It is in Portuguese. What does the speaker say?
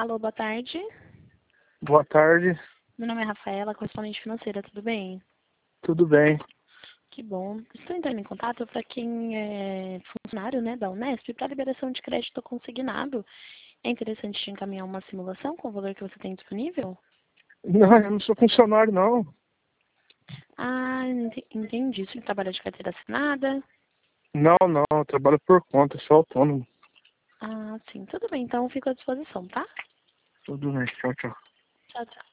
Alô, boa tarde. Boa tarde, Meu nome é Rafaela, correspondente financeira, tudo bem? tudo bem? Que bom. Estou entrando em contato para quem é funcionário, né, da Unesp para liberação de crédito consignado. É interessante te encaminhar uma simulação com o valor que você tem disponível? Não, eu não sou funcionário, não. Ah, entendi. Você trabalha de carteira assinada? Não, não, eu trabalho por conta, sou autônomo. Ah, sim. Tudo bem, então fico à disposição, tá? Tudo bem, tchau, tchau. Tchau, tchau.